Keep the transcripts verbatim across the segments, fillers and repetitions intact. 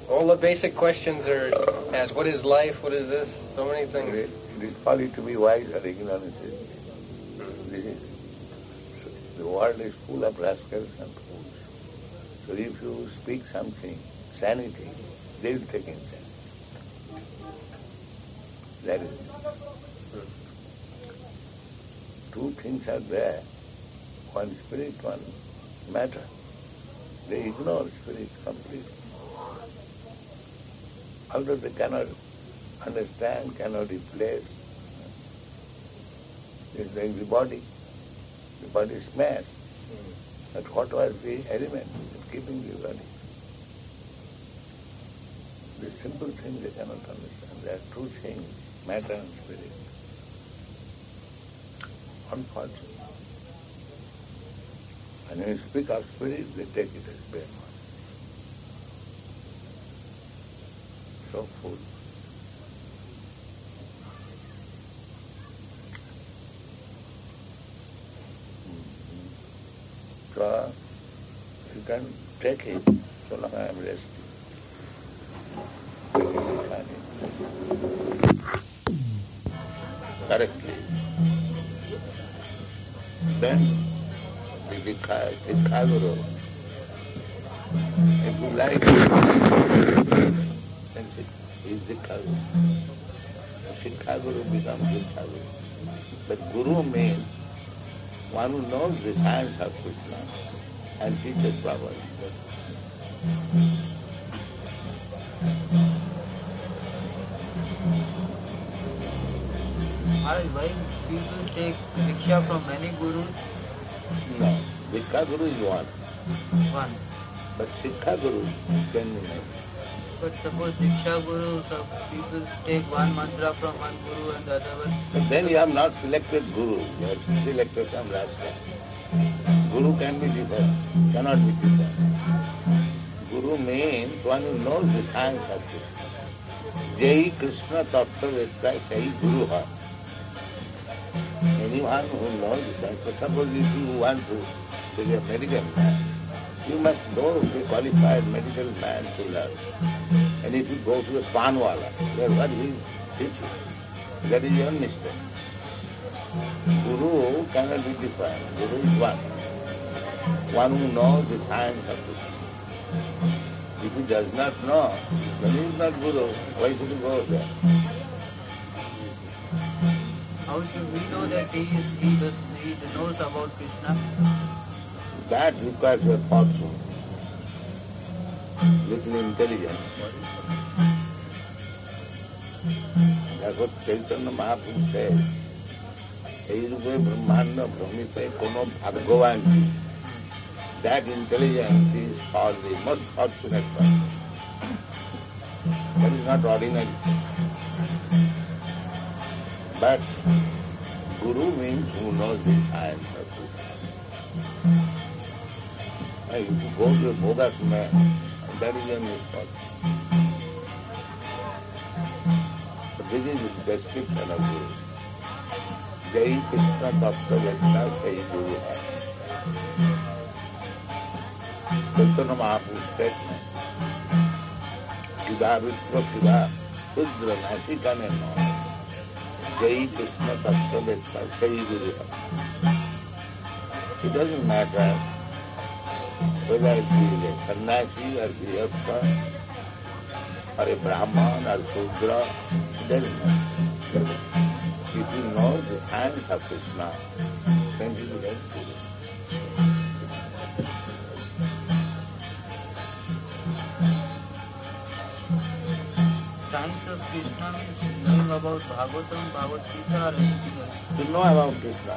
All the basic questions are asked. What is life? What is this? So many things. It is folly to be wise or ignorant. This is, the world is full of rascals and fools. So if you speak something, sanity, they will take insanity. That is it. Two things are there. One spirit, one matter. They ignore spirit completely. Although they cannot understand, cannot replace. It's like the body. The body is smashed. Mm. But what was the element keeping the body? The simple thing they cannot understand. There are two things, matter and spirit. Unfortunately. And when you speak of spirit, they take it as bare mind. So full. Mm-hmm. So you can take it so long I am resting. Correctly. Then the Dikha, Dikha Guru, if you like, then he is Dikha Guru. Dikha Guru becomes Dikha Guru. But Guru means one who knows the science of Krishna and teaches properly. Why people take Diksha from many gurus? No, Dikha Guru is one. One. But Sikha Guru can be many. But suppose Diksha Guru, so people take one mantra from one guru and the other one. But then you have not selected Guru, you have selected some Rasta. Guru can be different, cannot be different. Guru means one who knows the science of Krishna. Jai Krishna Tattva Vedta Sai Guru Ha. Anyone who knows the science, suppose if you want to be a medical man, you must know the qualified medical man to learn. And if you go to a panwala, then what he teaches? That is your mistake. Guru cannot be defined. Guru is one. One who knows the science of Krishna. If he does not know, then he is not Guru. Why should he go there? How should we know that he is he does he knows about Krishna? That requires a fortune, little intelligence. That's what Chaitanya Mahaprabhu says. Eirupe Brahmanda Brahmite Kono Bhagavan. That intelligence is for the most fortunate one. That is not ordinary. But Guru means who knows the science of Krishna. If you go to a bogus man, that is a misfortune. But this is the description of Guru. Jai Krishna Tattva Vedta Sai Guru Ha. Chaitanya Mahaprabhu's statement. Siddha Vipra Siddha Sudra Nasikane No. Jai Krishna Tattva Vedta Sai Guru Ha. It doesn't matter whether he is a sannyasi or grihastha or a brahman or shudra, it doesn't matter. If you know the science of Krishna, then you will get Guru. Science of Krishna means knowing about Bhagavatam, Bhagavad Gita or anything else. To know about Krishna.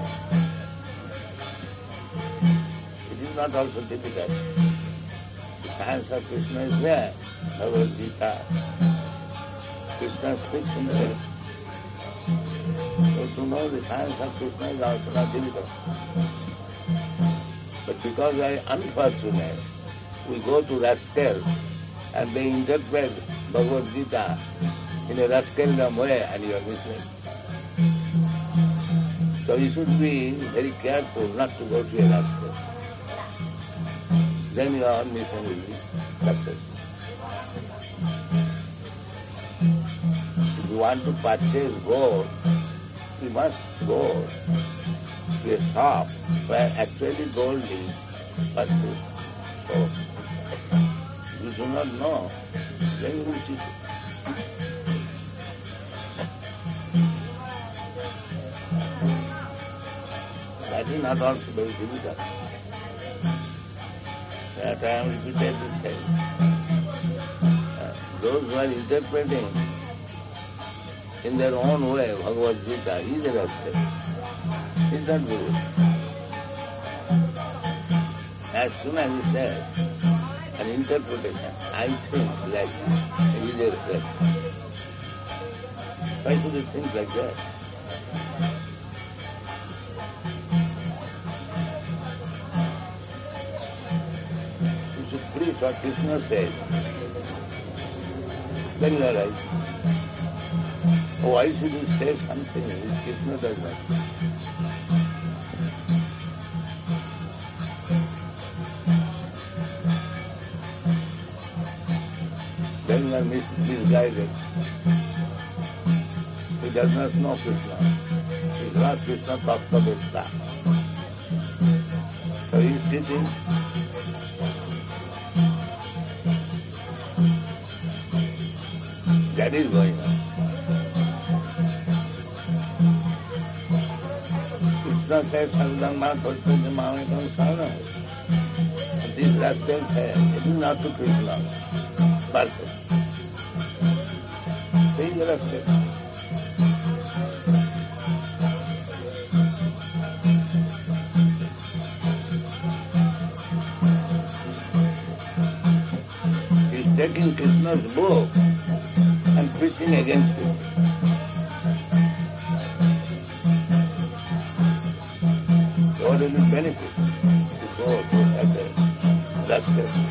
It is not also difficult. The science of Krishna is there. Bhagavad Gita. Krishna speaks in there. So to know the science of Krishna is also not difficult. But because I am unfortunate, we go to rascals and they interpret Bhagavad Gita in a rascaldom way and you are missing. So you should be very careful not to go to a rascal. Then your mission will be successful. want to purchase gold, you must go to a shop where actually gold is purchased. So, you do not know, then you will cheat. That is not also very difficult. That I am repeatedly saying. Uh, those who are interpreting in their own way Bhagavad Gita is a respect. Is not good. As soon as he says an interpretation, I think like that, it is a respect. Why should you think like that? You should preach what Krishna says. Then you are right. Why should you say something which Krishna does not? Then you are mis- misguided. He does not know Krishna. He is not Krishna Tattva-vedta. So he is sitting. That is going on. Krishna says, Sarvadam Mahaprastham Mamekam Sarvam. This rascal says, it is not to Krishna. Person. He is a rascal. He is taking Krishna's book and preaching against it. So what will be benefit to go to as a rascal?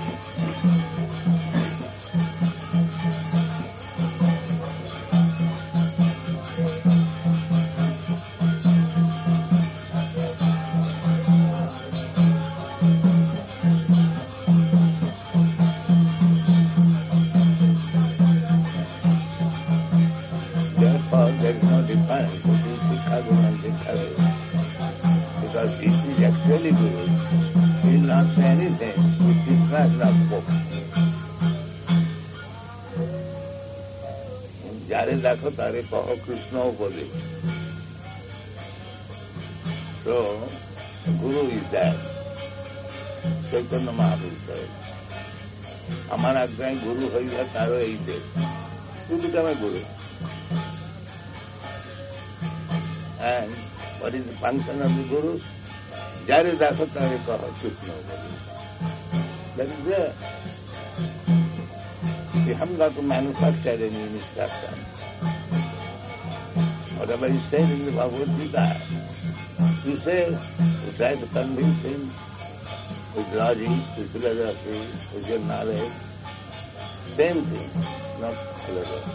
Therefore, there is no difference between Sikha Guru and Sikha Guru. Because if he is actually Guru, he will not say anything which Krishna has not spoken. Jare dakho tare kaho Krishna upade. So, Guru is that. Chaitanya Mahaprabhu says, Amar ajnaye Guru hoiga taro ei de. You become a Guru. And what is the function of the Guru? Jare dakho tare kaho Krishna upade. That is there. We haven't got to manufacture any instruction. Whatever is said in the Bhagavad Gita, you say, you try to convince him with logic, with philosophy, with your knowledge. Same thing, not philosophy.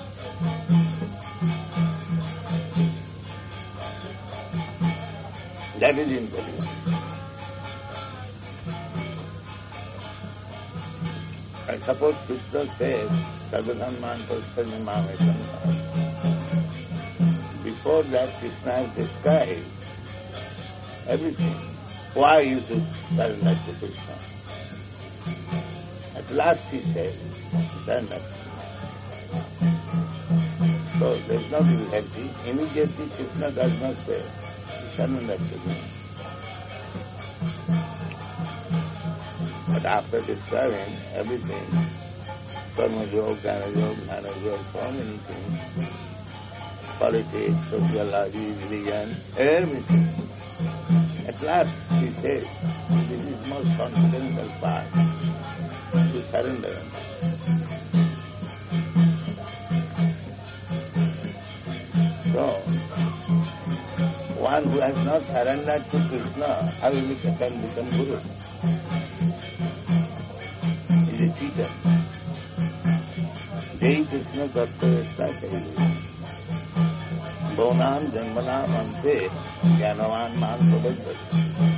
That is impossible. I suppose Krishna says, Sarvadam Mahaprastham Mamekam. Before that, Krishna has described everything. Why you should surrender to Krishna. At last he said, surrender. So there is no difficulty. Immediately Krishna does not say, surrender to me. But after describing everything, karma yoga, jnana yoga, jnana yoga, so many things, politics, sociology, religion, everything. At last he says, this is most confidential part, to surrender. So, one who has not surrendered to Krishna, how will he can become Guru? He is a cheater. Jai Krishna Tattva-vedta Chaitanya. Bhavanam Janmanam Ante Jnanavan Man Prabhajyati.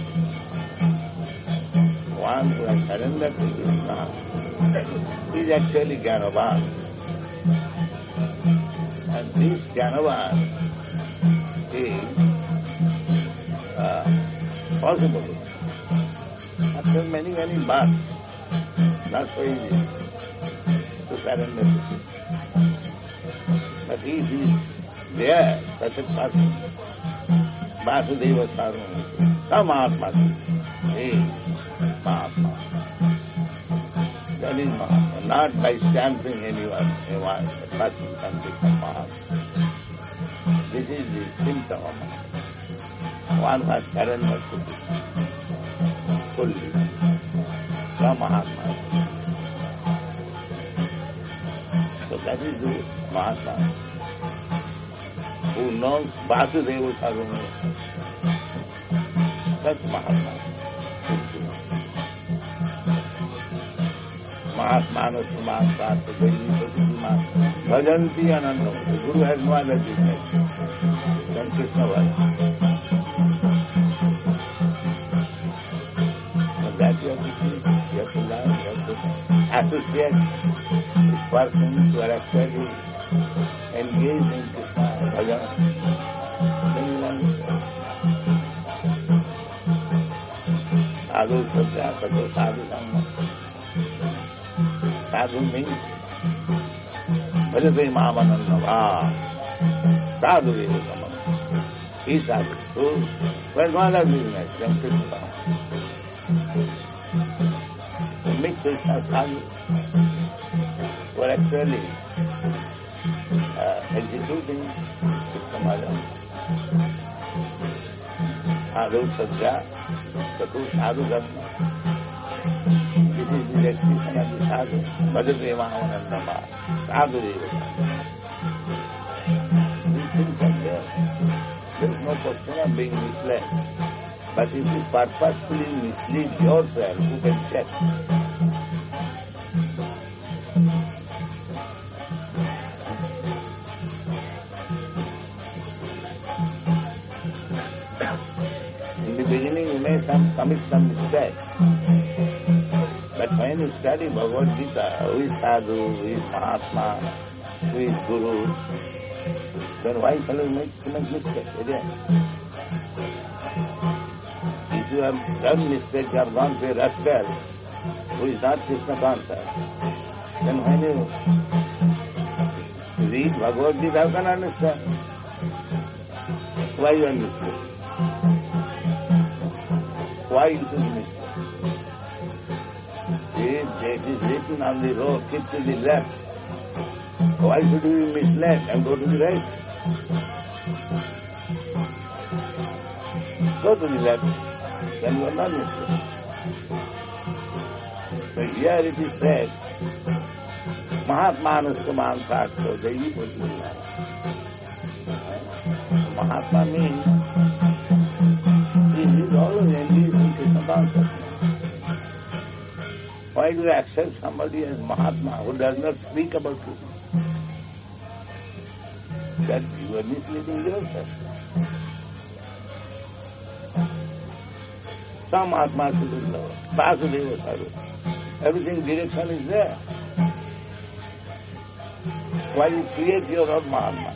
One who has surrendered to Krishna is actually Jnanavan. And this Jnanavan is uh, possible. After many, many births, not so easy to surrender to it. But if he is there, such a person, Vasudeva Sarvamurti, some Mahatma, he is Mahatma. That is Mahatma, not by stamping anyone, anyone, a person can become Mahatma. This is the symptom of Mahatma. One has surrendered to this fully. The Mahatma. So that is the Mahatma who knows Vasudeva Sarvamurti. That's Mahatma. Mahatmana Sumatra Devi Bhajanti Ananda. The Guru has no other business than Krishna Bhajan. But that you have to see, you have to learn, you have to associate with persons who are actually engaged in Krishna Bhajan. Then you learn. Sadhu Sadhya Sadhu Sadhu Sangha. Sadhu means Bhajate Mahamanandava. Sadhu is Samam. He is sadhu. So, where is one other business than Krishna? To meet Krishna sadhu who are actually uh, executing Krishna Bhajan. Sadhu Sadhya Sadhu Sadhu Dhamma. This is the expression of the sadhu. Bhajate Mahamanandama. Sadhu Deva. These things are there. There is no question of being misled. But if you purposefully mislead yourself, who can check? In the beginning you may some, commit some mistake. But when you study Bhagavad Gita, who is sadhu, who is Mahatma, who is Guru, then why shall you make so much mistake again? If you have done mistake, you have gone to a rascal who is not Krishna conscious, then when you read Bhagavad Gita, how can you understand? Why you understand? Why you should mistake? If it is written on the road, keep to the left. Why should you be misled and go to the right? Go to the left, then you are not misled. So here it is said, Mahatmanasya Mansaksha Devi Bhajana. Mahatma means he is always engaged in Krishna consciousness. Why do you accept somebody as Mahatma who does not speak about Krishna? That you are misleading yourself. Some Mahatma should be loved. Vasudeva Sarva. Everything direction is there. Why you create your own Mahatma?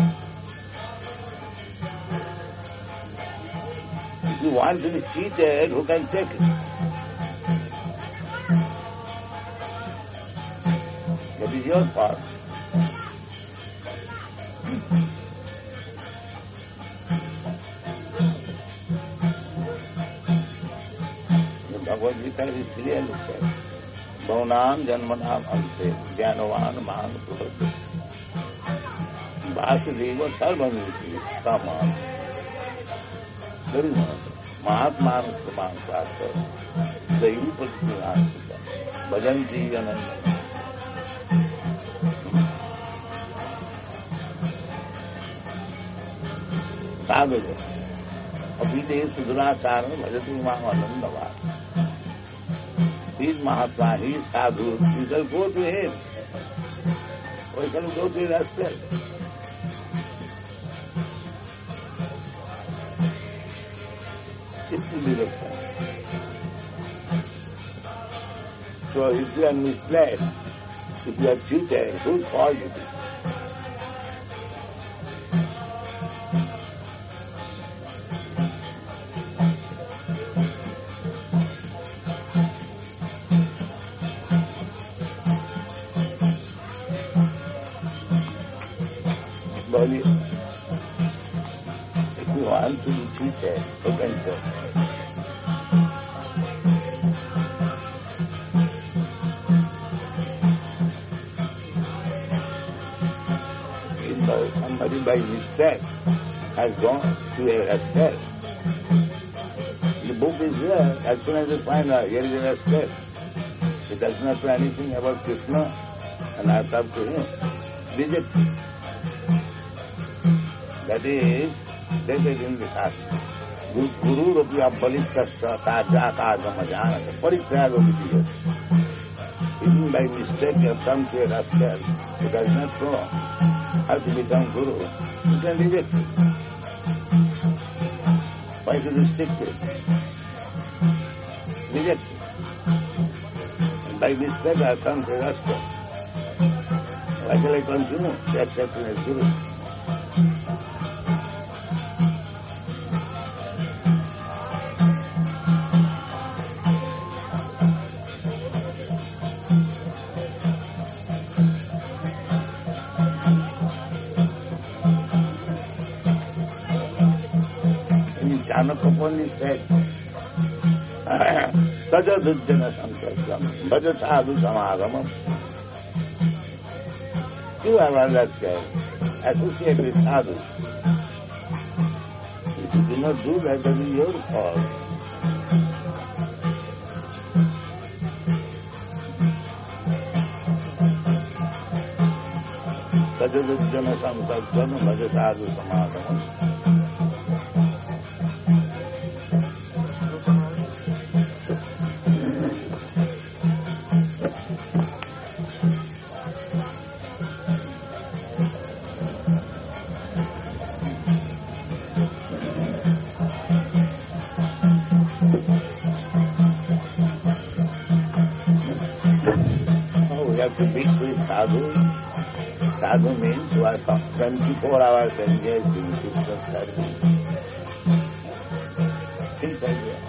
If you want to be seated, who can take it? That is your part. The Bhagavad Gita is clearly said, Bhavanam Janmanam Ante Jnanavan Mahan Purati Vasudeva Sarvamurti Saman. There is no Mahatma Saman Sastra Devi Pati Bhajanti Ananda. Sadhu Abhide Sudurachara Bhajati Mahamanandava. He is Mahatma, he is Sadhu. You shall go to him. Or you shall go to yourself. It will be direction. So if you are misled, if you are cheated, whose fault it is? holy. If you want to be treated, you can say. If somebody by mistake has gone to a estate, the book is there. As soon as you find out, here is an estate. It does not know anything about Krishna, and I talk to him. Reject it. That is, that is in the Shastra. Guru Rupi Abhalitasya Tajaka Agamajanata Paritraga Vidya. Even by mistake you have come to a rascal who does not know how to become Guru, you can reject it. Why should you stick to it? Reject it. And by mistake I have come to a rascal. Why shall I continue to accept him as Guru? Chanakapani said, Saja Dujjana Sankasam, Bhaja Sadhu Samagamam. You are on that guy. Associate with sadhus. If you do not do that, that is your fault. Saja Dujjana Sankasam, Bhaja Sadhu Samagamam. Sadhu. Sadhu means who are twenty-four hours engaged in Krishna service. Think like that.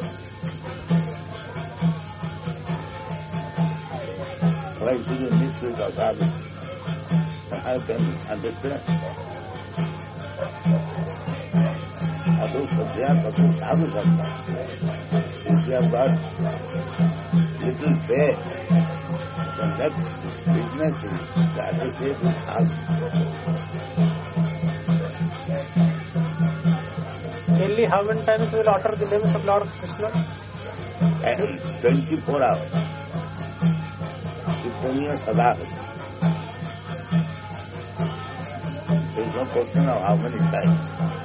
Why should you misuse of sadhu? I can understand. Sadhu sadhya, sadhu sadhu sadhya. If you have got little faith, then that business is that is it with us. Daily, how many times will utter the names of Lord Krishna? And twenty-four hours. Kitaniya sada. There is no question of how many times.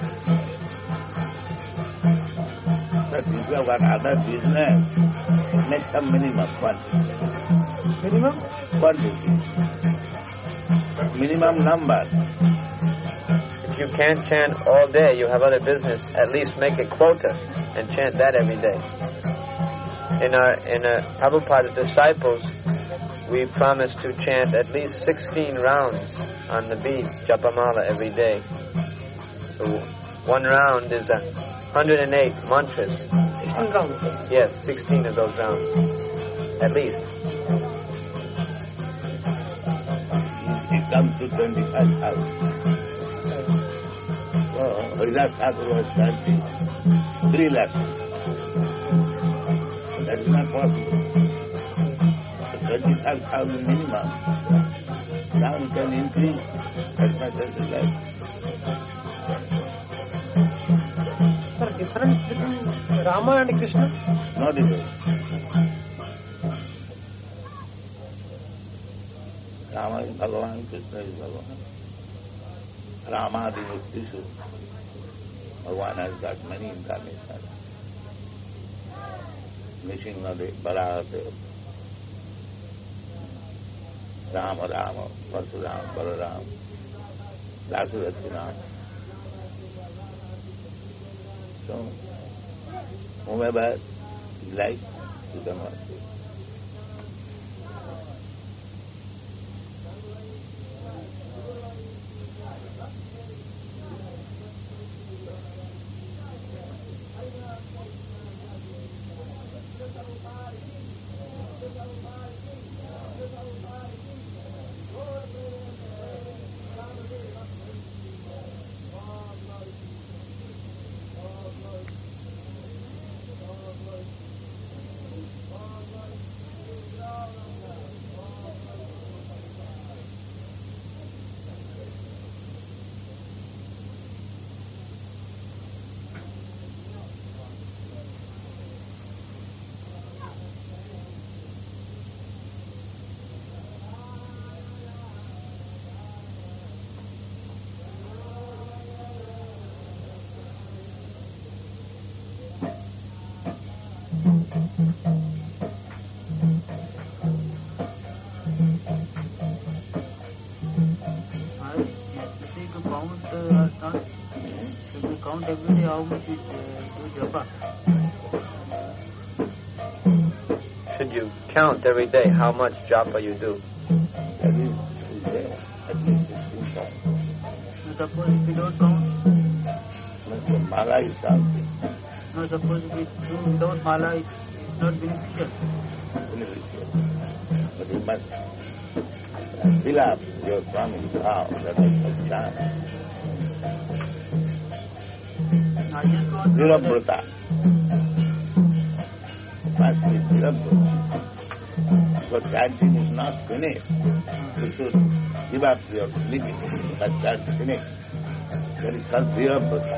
But if you have got other business, make some minimum quantity. Minimum? Quantity. Minimum number. If you can't chant all day, you have other business, at least make a quota and chant that every day. In our in our Prabhupada's disciples, we promised to chant at least sixteen rounds on the beads, Japamala, every day. So one round is a one hundred eight mantras. sixteen rounds? Yes, sixteen of those rounds, at least. It comes to twenty-five thousand. So, Haridas Thakur was chanting three lakhs. That is not possible. twenty-five thousand minimum. Now we can increase as much as you like. Sir, difference between Rama and Krishna? No difference. Rama is Bhagavan, Krishna is Bhagavan. Rama is Vishu. Bhagavan has got many incarnations. Nishingadev, Baladev, Rama, Rama, Parsuram, Balaram, Dasuratinam. So, whomever you like, you can worship. to count uh, or not? Should we count every day how much we uh, do japa? Should you count every day how much japa you do? That is, is there, at least sixteen times. Now suppose if we don't count, The mala is something no, suppose if we do without mala, it's, it's not beneficial. beneficial. But you must fill up your promise vow that I shall chant. I just want to Dhirabrata. Must be Dhirabrata. So chanting is not finished. You should give up your sleeping, but chant finished. That is called Dhirabrata.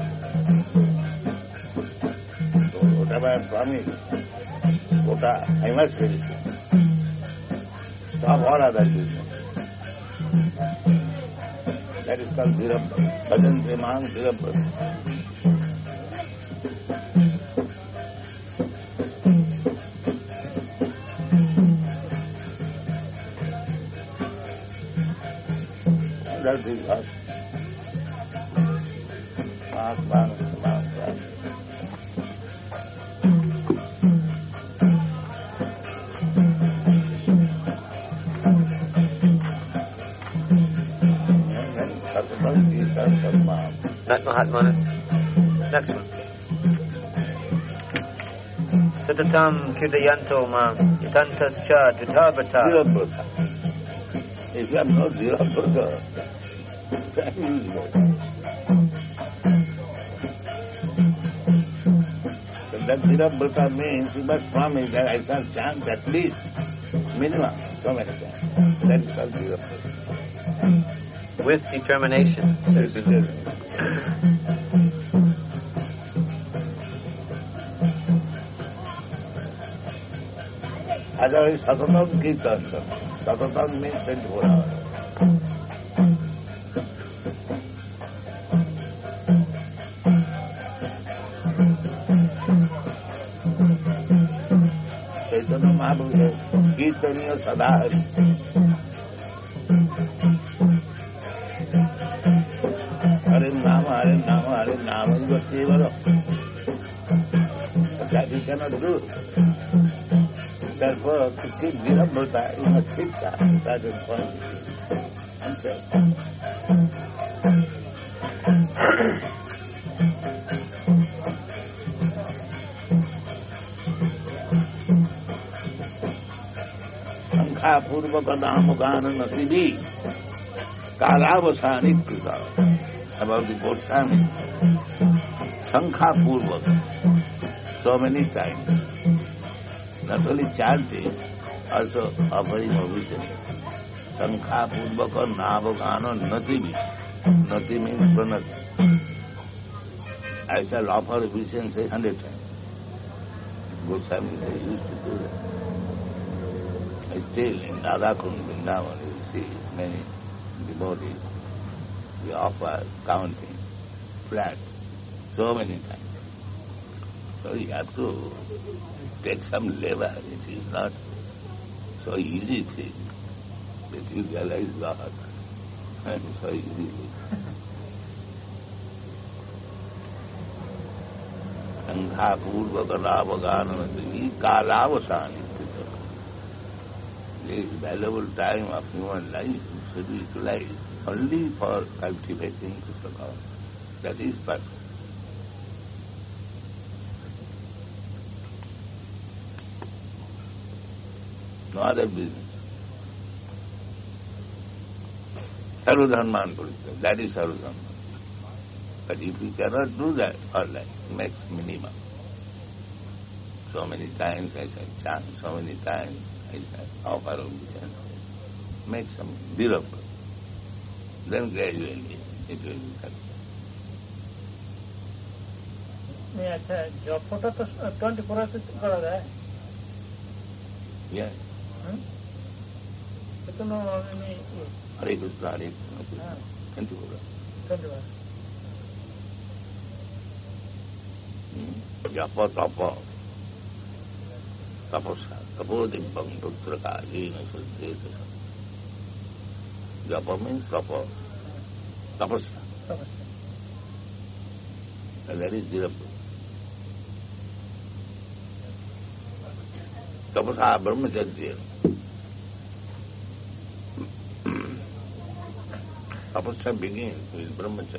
So whatever I promise, Kota, I must finish it. Stop all other business. That is called Dhirabrata. Bhajan Mang Dhirabrata. That is us. Mass, mass, mass, mass. Not Mahatmanas. Next one. Satatam Kirtayanto Mam Yatantascha Jutabata. Dhirabrata. If you have no Dhirabrata, then useless. So that Dhirabrata means you must promise that I shall chant at least minimum so many times. That is called Dhirabrata. With determination. This is it. Otherwise, Satatam Kirtanam. Satatam means twenty-four hours. Chaitanya Mahaprabhu says, Kirtaniya Sadahari. Hare Nama, Hare Nama, Hare Nama is what they were. But that you cannot do. Therefore, to keep Dhirabrata, you must fix a certain point. Answer. Sankha Purvaka Namagana Nasibi Kalavasani Krita. About the Goswami. Sankha Purvaka. So many times. Not only chanting, also offering obeisance. Sankha Purvaka Navagana Natibi. Nati means pranati. I shall offer obeisance a hundred times. Goswami they used to do that. Still in Radhakund Vrindavan you see many devotees. We offer counting flat so many times. So you have to take some labor. It is not so easy thing that you realize God. And so easy. Sankha Purvaka Ravagana Kalavasani. This valuable time of human life should be utilized only for cultivating Krishna consciousness. That is perfect. No other business. Sarvadharman Purishya, that is Sarvadharman. But if you cannot do that, all right, makes minimum. So many times I shall chant, so many times I shall offer obeisance. Make some Dhirabrata. Then gradually it will become. अच्छा जपटा तो twenty four hours करा है Yeah. कितना में Hare Krishna, Hare Krishna. Twenty four. Twenty one Japa tapa. Tapasa. Tapodimbang Putraka. Jina Suddheta. Japa means tapa. Tapasya. And that is Dhirabrata. Tapasya brahmacharya. Tapasya begins with brahmacharya.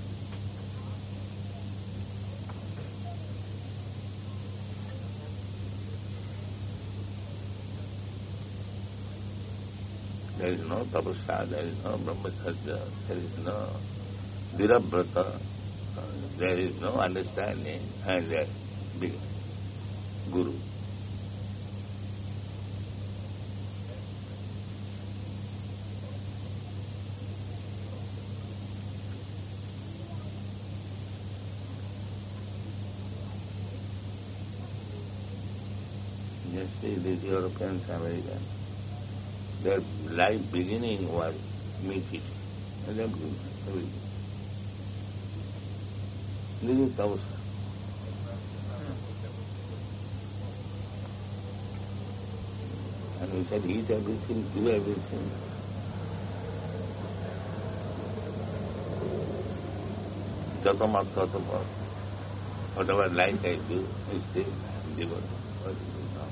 There is no tapasya, there is no brahmacharya, there is no dhirabrata, there is no understanding, and there is guru. Just see these Europeans, Americans. Their life beginning was meat eating. And then everything. This is tapasya. And we said eat everything, do everything. Jatamat tatapa. Whatever life I do, I stay devoted. What is it now?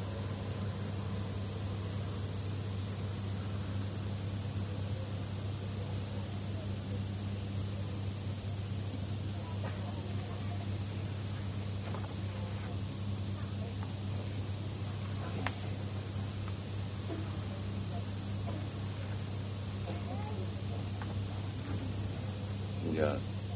Yeah.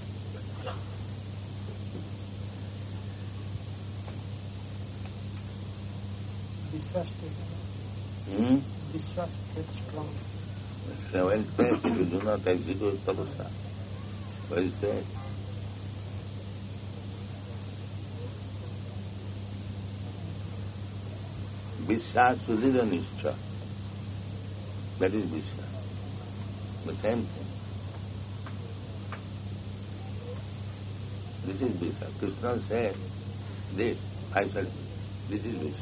Distrust. Hmm? Distrust gets strong. Seven days if you do not execute tapasya. What is that? Vishya sudhira nishtha. That is Vishya. The same thing. This is Vishya. Krishna said this, I said, this is Vishya.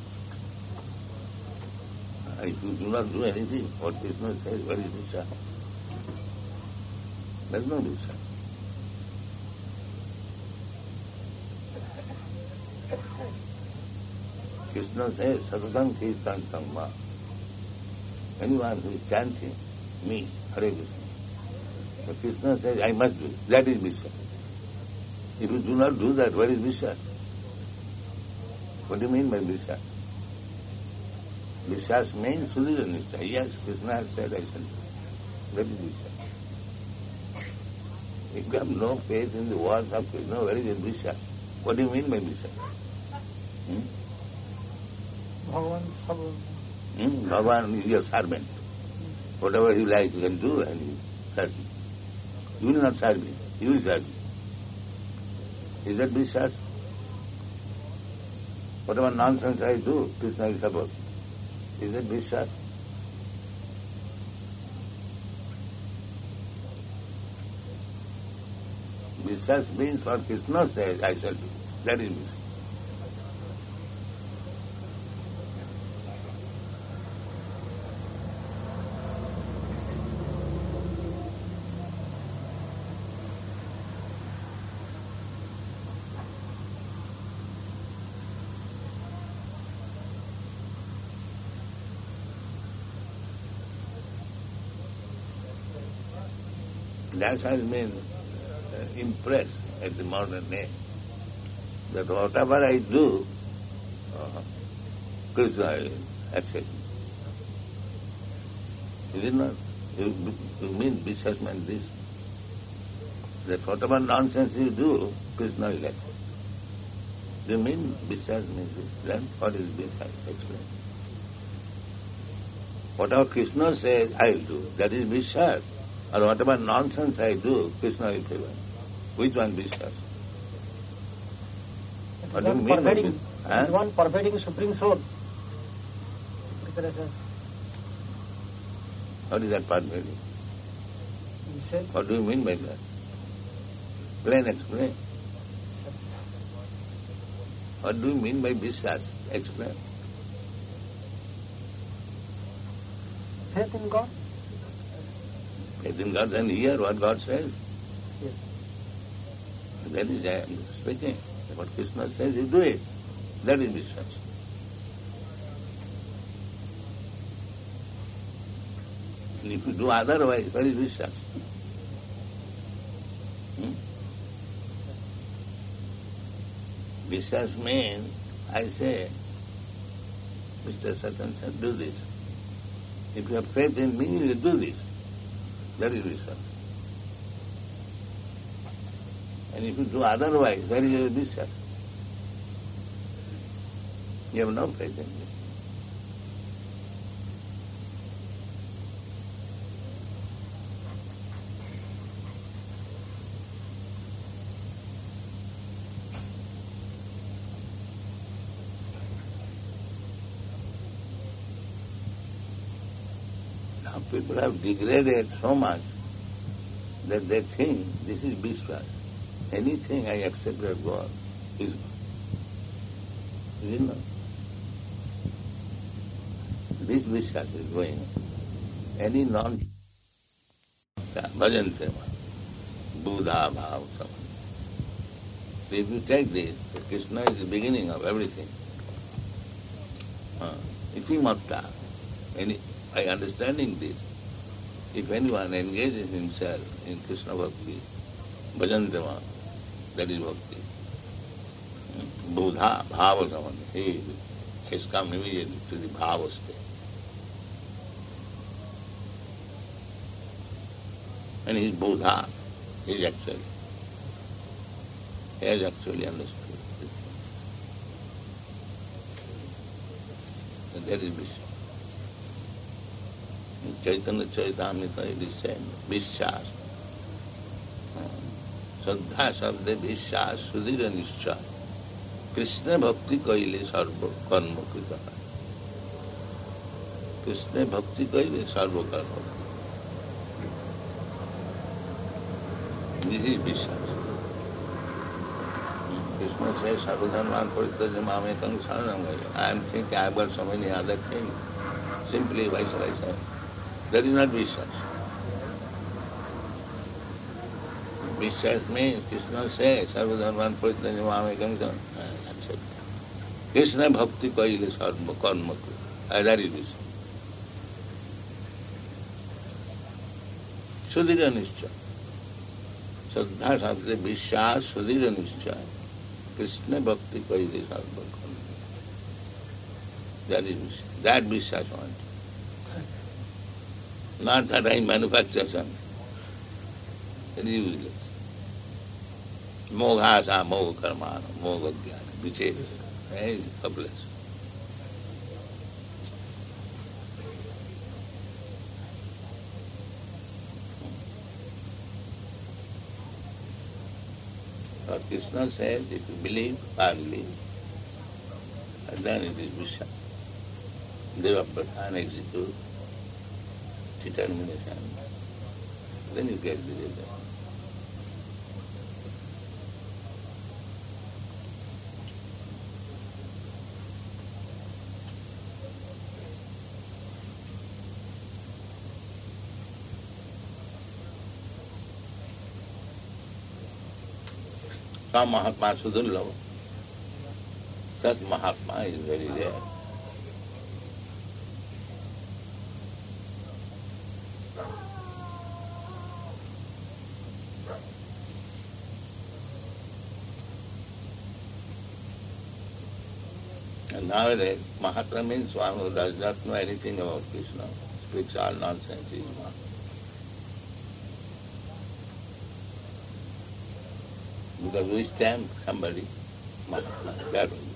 If you do not do anything, what Krishna says, what is Vishya? There is no Vishya. Krishna says, Satatam Kirtan Tamma. Anyone who is chanting me, Hare Krishna. So Krishna says, I must do it. That is Vishya. If you do not do that, what is Vishya? What do you mean by Vishya? Vishya means Sudhira Nishtha. Yes, Krishna has said, I shall do. That is Vishya. If you have no faith in the words of Krishna, where is the Vishya? What do you mean by Vishya? Hmm? Bhagavan Sabha. Hmm? Bhagavan is your servant. Whatever you like, you can do and you serve him. You will not serve him. You will serve him. Is that Vishya? Whatever nonsense I do, Krishna will support. Is that Vishya? Vishya means what Krishna says, I shall do. That is Vishya. That has been uh, impressed at the modern age, that whatever I do, uh, Krishna accepts. Is it not? You, you mean Vishya means this? That whatever nonsense you do, Krishna will accept. Do you mean Vishya means this? Then what is Vishya? Explain. Whatever Krishna says, I will do. That is Vishya. Or whatever nonsense I do, Krishna will favor. Which one Vishya? What do you mean by pervading, this? Huh? one pervading Supreme Soul. What is that pervading? He said, What do you mean by that? Plain explain. What do you mean by Vishya? Explain. faith in God. Faith in God, then hear what God says. Yes. That is, I am speaking. What Krishna says, you do it. That is Vishwas. And if you do otherwise, where is Vishwas? Hmm? Vishwas means, I say, Mister Satan said, do this. If you have faith in me, you will do this. That is Vishwas. And if you do otherwise, where is your Vishwas? You have no faith in me. Now people have degraded so much that they think this is Vishwas. Anything I accept as God is God. You know? This Vishwas is going on. Any non bhajante Buddha bhav samana. So if you take this, that Krishna is the beginning of everything. Uh, iti matta. Any by understanding this, if anyone engages himself in Krishna bhakti, bhajantama, that is bhakti. Buddha, bhava samana. He has come immediately to the bhava state. And he is Buddha. He is actually, he has actually understood this. And that is Vishwas. In Chaitanya Charitamrita it is said, Vishwas. Saddha sabde Vishwas sudhira nischa. Krishna bhakti kaile sarva karma krita. Krishna bhakti kaile sarva karma. This is Vishwas. Krishna says, Sarvadharman parityaja mamekam saranam gaya. I am thinking I have got so many other things. Simply, why shall I say? That is not Vishwas. Vishwas means, Krishna says, Sarvadharman parityaja mamekam saranam. That's it. Krishna bhakti kaile sarva karma krita. That is Vishwas. Sudhira nischa. Saddha sabde Vishwas sudhira nischa. Krishna bhakti kaile sarva karma. That is Vishwas. That Vishwas want. Not that I manufacture something. It is useless. Moghasa, moga karmana, moga jnana, vicheda. It is hopeless. But Krishna says, if you believe, I believe, and then it is Vishwas. Deva Pradhan execute determination. Then you get the result. Some Mahatma Sudurlava. That Mahatma is very rare. And nowadays, Mahatma means one who does not know anything about Krishna, speaks all nonsense, he is Mahatma. Because we stamp somebody, Mahatma, that will be.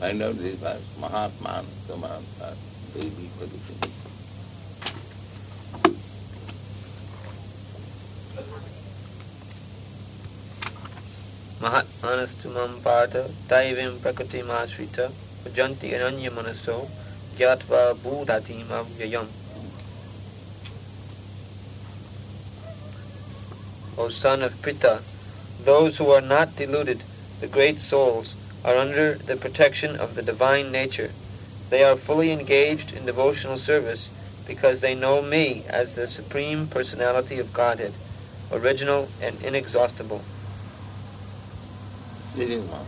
Find out this verse, Mahatman, the Mahatman, very big for the thing. Mahatmanastu mam partha taivim prakriti masrita janti ananya manaso gyatva buddhati avyayam. O son of Pritha, those who are not deluded, the great souls, are under the protection of the divine nature. They are fully engaged in devotional service because they know me as the Supreme Personality of Godhead, original and inexhaustible. This is one.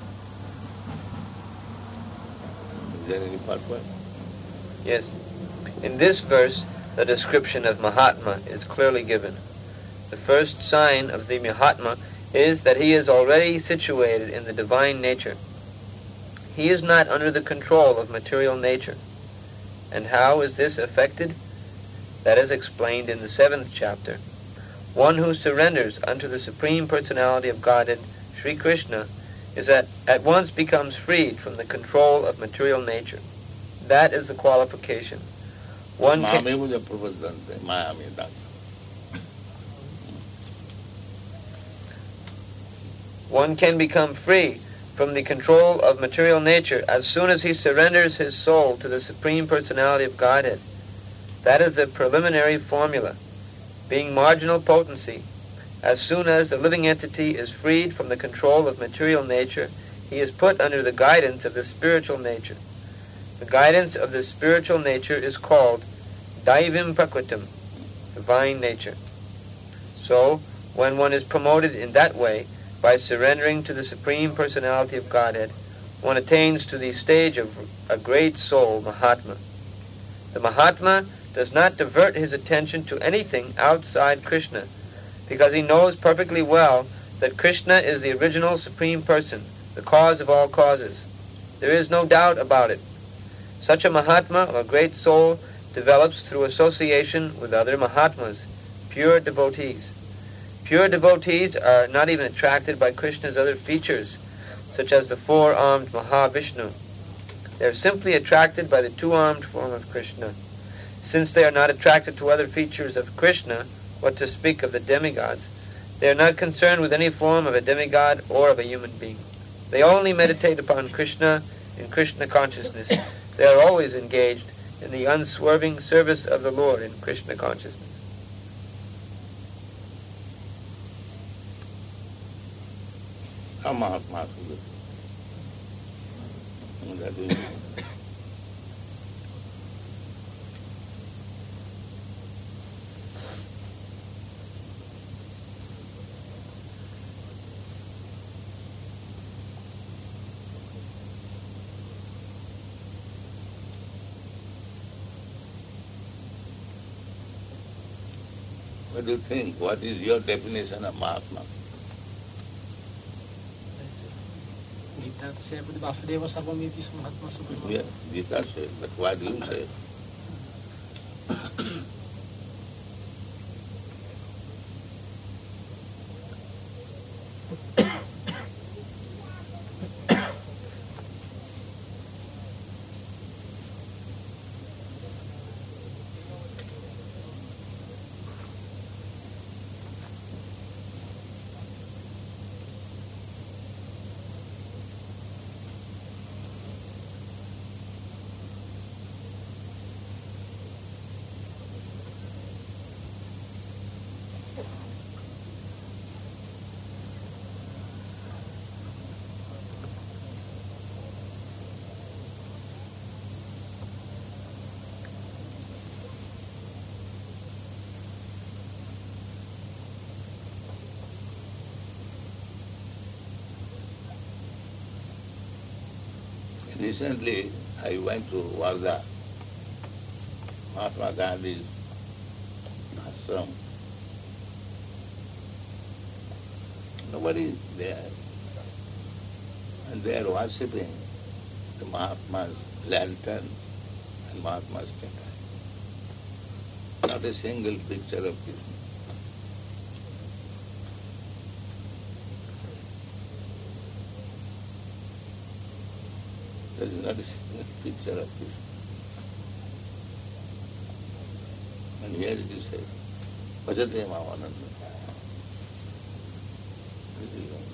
Is there any purpose? Yes. In this verse, the description of Mahatma is clearly given. The first sign of the Mahatma is that he is already situated in the divine nature. He is not under the control of material nature. And how is this effected? That is explained in the seventh chapter. One who surrenders unto the Supreme Personality of Godhead, Sri Krishna, is at, at once becomes freed from the control of material nature. That is the qualification. One can, one can become free from the control of material nature as soon as he surrenders his soul to the Supreme Personality of Godhead. That is the preliminary formula. Being marginal potency, as soon as the living entity is freed from the control of material nature, he is put under the guidance of the spiritual nature. The guidance of the spiritual nature is called Daivim Prakritim, divine nature. So, when one is promoted in that way, by surrendering to the Supreme Personality of Godhead, one attains to the stage of a great soul, Mahatma. The Mahatma does not divert his attention to anything outside Krishna, because he knows perfectly well that Krishna is the original Supreme Person, the cause of all causes. There is no doubt about it. Such a Mahatma, or great soul, develops through association with other Mahatmas, pure devotees. Pure devotees are not even attracted by Krishna's other features, such as the four-armed Mahavishnu. They are simply attracted by the two-armed form of Krishna. Since they are not attracted to other features of Krishna, what to speak of the demigods, they are not concerned with any form of a demigod or of a human being. They only meditate upon Krishna in Krishna consciousness. They are always engaged in the unswerving service of the Lord in Krishna consciousness. Mahatma. That is what do you think? What is your definition of Mahatma? Gita said, Vasudeva Sarvamiti Mahatma Supreme. Yeah, Gita said, but what do you say? Recently, I went to Wardha, Mahatma Gandhi's ashram. Nobody is there. And they are worshipping the Mahatma's lantern and Mahatma's statue. Not a single picture of Krishna. There is not a picture of Krishna. And here it is said, Bhajate Mamananda. This is all.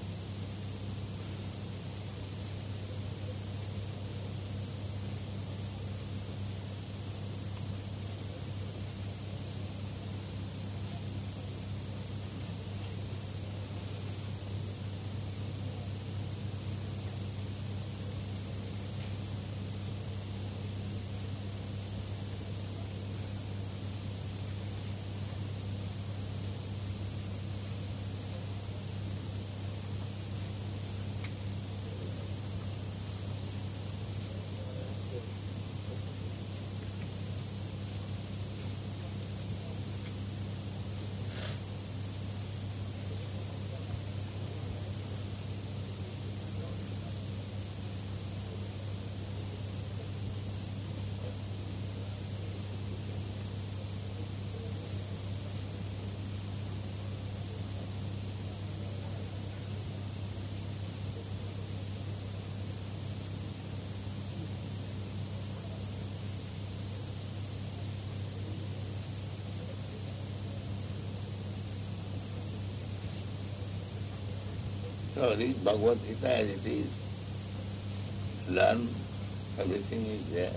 So read Bhagavad Gita as it is. Learn, everything is there.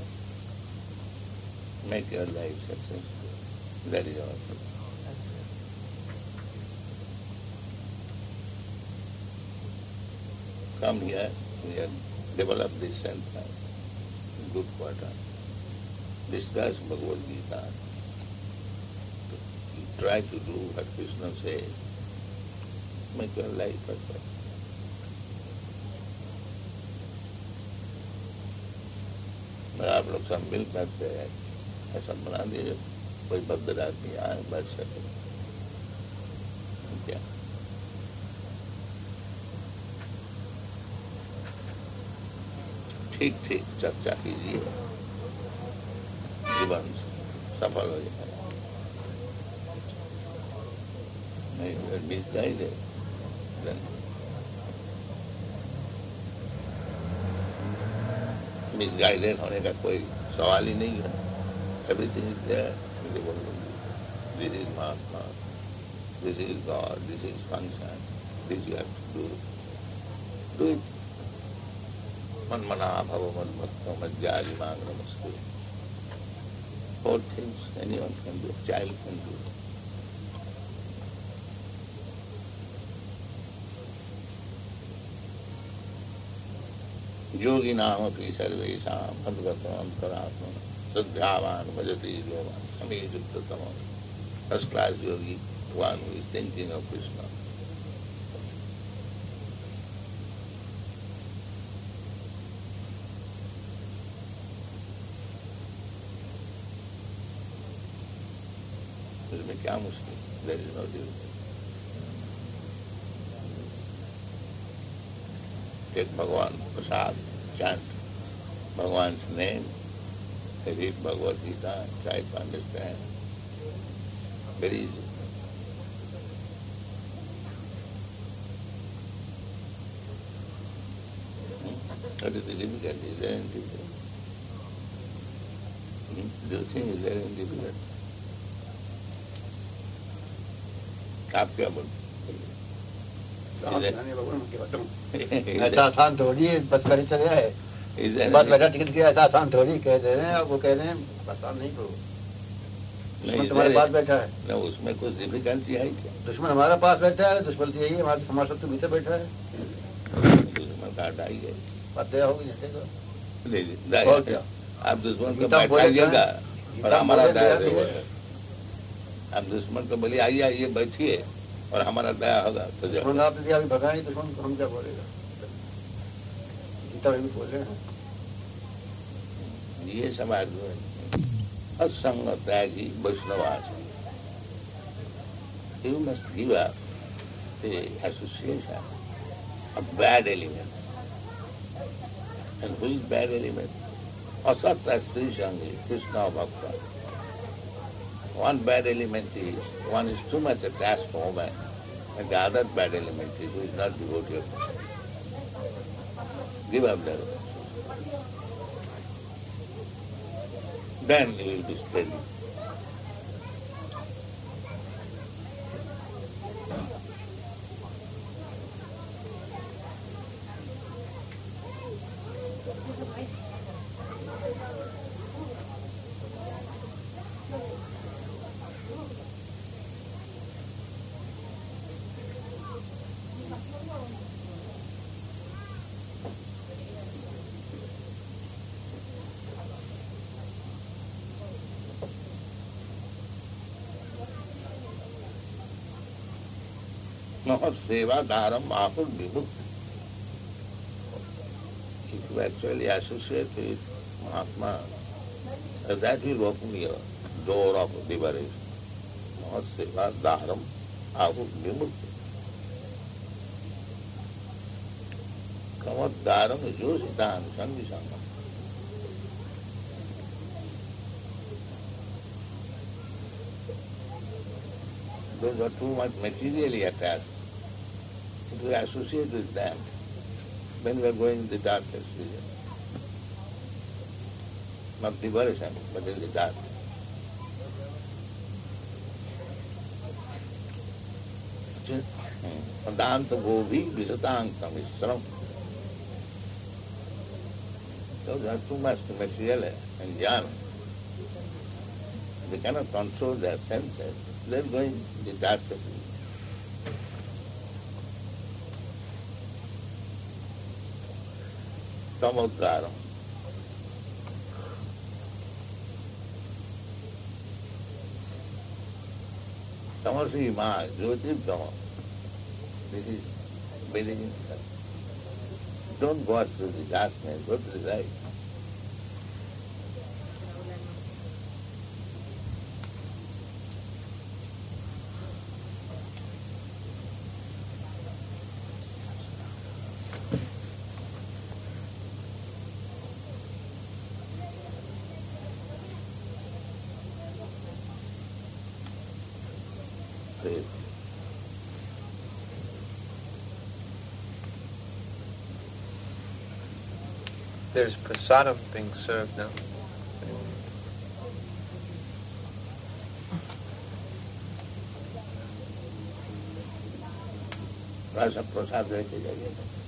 Make your life successful. That is all. Come here, we have developed this center, good quarter. Discuss Bhagavad Gita. Try to do what Krishna says. Make your life perfect. आप लोग सब मिल करते हैं, ऐसा बना दीजिए, कोई बदल आदमी आए बैठ सके। क्या ठीक ठीक चर्चा कीजिए, जीवन सफल हो जाएगा। नहीं मिसगाइडेड, then misguided होने का कोई सवाल ही नहीं है। Everything is there in the world. This is Mahatma, this is God, this is function, this you have to do. Do it. Manmana bhava madbhakta madhyari mang namaste. Four things anyone can do, a child can do. योगी नाम अपनी सर्वेशा अद्गतम अंतरात्मा सद्भावान भजते योगान हमें युक्ततम first class yogi one who is thinking of Krishna. इसमें क्या मुश्किल? There is no difficulty. Take Bhagavan Prasad, chant Bhagavan's name, read Bhagavad Gita, try to understand. Very easy. What is the difficulty? Is there any difficulty? Do you think is there any difficulty? आप क्या बोलते? ऐसा आसान थोड़ी है, बस कर चले आए, बस बेटा टिकट किया, ऐसा आसान थोड़ी कह दे रहे हैं। वो कह रहे हैं आसान नहीं करो, दुश्मन तुम्हारे पास बैठा है ना, उसमें कुछ डिफिकल्टी है क्या? दुश्मन हमारा पास बैठा है, दुश्मन यही है, हमारे साथ तो भीतर बैठा है। दुश्मन का हटाई है, बात दया होगी जैसे आप दुश्मन को बैठाइएगा और हमारा दया है। आप दुश्मन को बोलिए आइए आइए बैठिए और हमारा दया होगा तो दुश्मन आपने दिया, अभी भगा नहीं दुश्मन को, हम क्या बोलेगा? गीता में भी बोल रहे हैं ये समाज में असंग त्यागी Vaishnavas. You must give up the association of bad elements. And who is bad element? Asatya Sri Sangi, Krishna Bhakta. One bad element is, one is too much attached to woman, and the other bad element is who is not devotee of Krishna. Give up that. Then he will be steady. Not seva dharam ahur vibhukti. If you actually associate with Mahatma, that will open your door of liberation. Not seva dharam ahur vibhukti. Kamat dharam is yositan sangi sangam. Those are too much materially attached. If we associate with them, then we are going in the darkness region. Not liberation, but in the darkness. Adanta govi visatanta misram. Those are too much material enjoyment. They cannot control their senses. They are going in the darkness region. Tamokaram. Tamasi ma, Jyotir Tama. This is believing. Don't go through the darkness, go to the light. There's prasadam being served now. Rasa prasad leके जाइए.